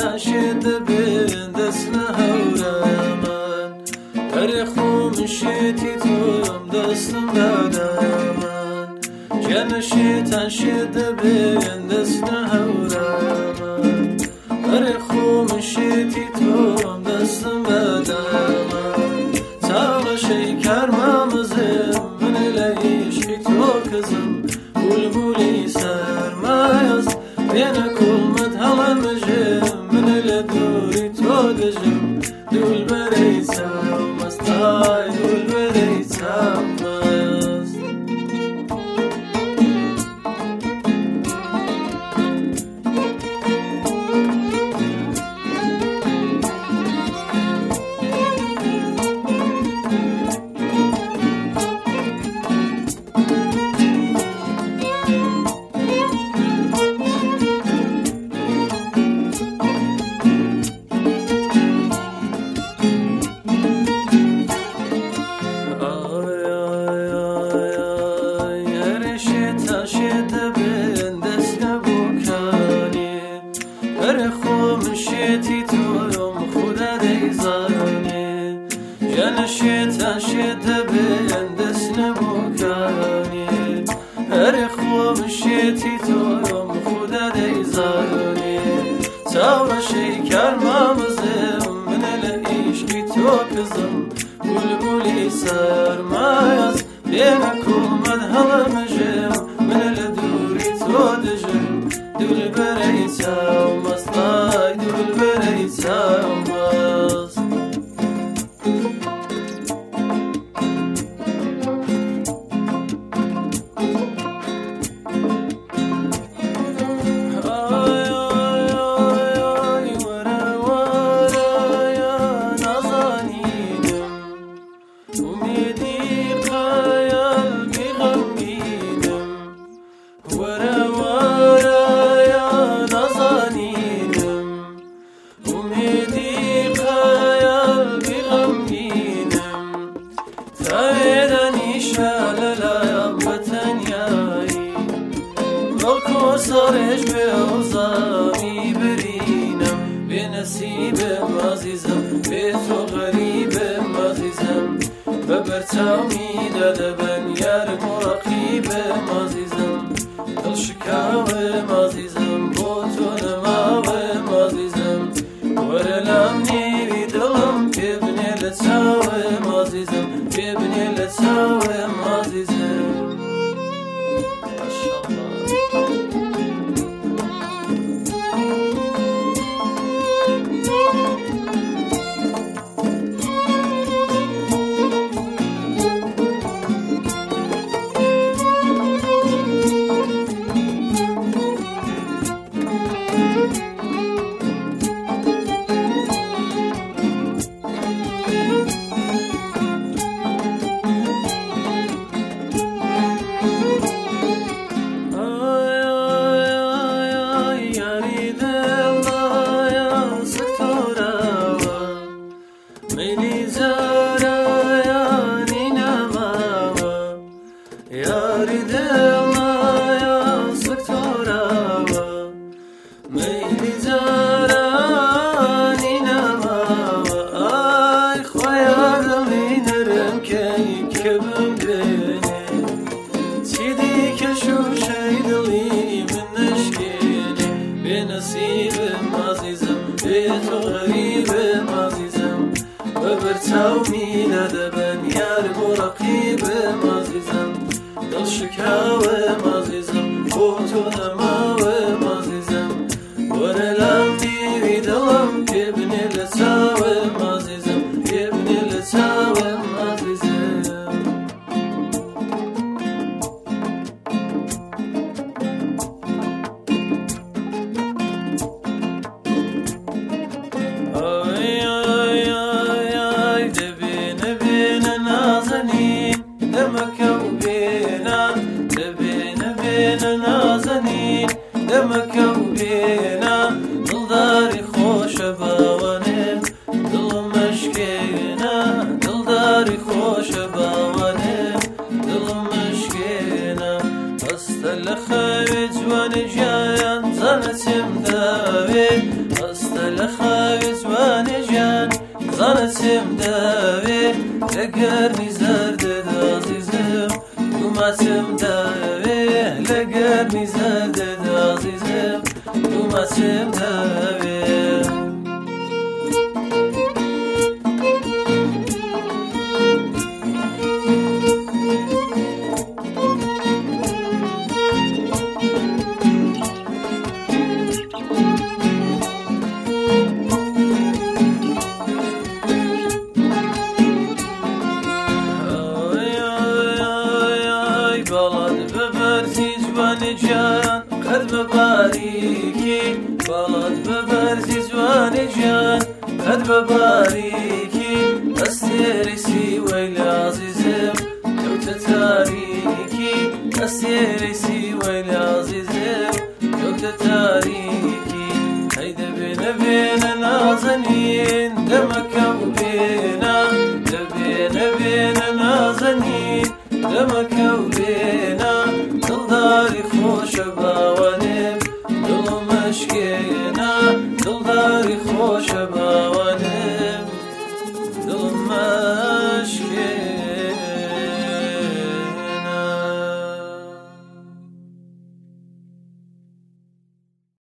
تشد بین دست نهورمان هر خومشیتی توم دستم بدمان جنشی تشد بین دست نهورمان هر خومشیتی توم دستم بدمان سال شکر ممزم من لعشقی تو کزم بلبلی سرمایز بین کلمت همان مجم من لدوری تو دجم دول بریتم مستای دول بریتم مست خومشیتی تویم خدا دیزانی جنشیت شد بین دست نبوکانی هر خومشیتی تویم خدا دیزانی تاور شکر ممزم من لعشقی تو کزم بلبلی سرمایز بین کلمت هلا مجم من لدوری تو دجم دول بریتم مستای دول بریتم مست آی آی آی آی ورا ورا یا نازنینم امیدی خیال بیغمگینم ورا ورا سرش به اوزانی برینم به نصیبم عزیزم به تو غریبم عزیزم به برتامی داده بن یار مراقیبم عزیزم دل شکاوم عزیزم با تو نماوم عزیزم ورلم نیوی دلم ببنی لطاوم عزیزم ببنی لطاوم عزیزم برتاومی ندبن یار مراقیبم عزیزم دل شکاوم عزیزم با تو نماوم عزیزم ورلم نیوی دلم ببنی لطاوم عزیزم ببنی لطاوم عزیزم دمك وبينا دل لقرني زردد عزيزم دوماتم داوي لقرني زردد عزيزم دوماتم داوي جان قد بباريكي بلد ببرزي زوان جان قد بباريكي أستيرسي ويل عزيزم كوت تاريكي أستيرسي ويل عزيزم كوت تاريكي هيدا بينا بينا نازنين دمك وبينا دبينا بينا نازنين دمك وبينا دلداري خوش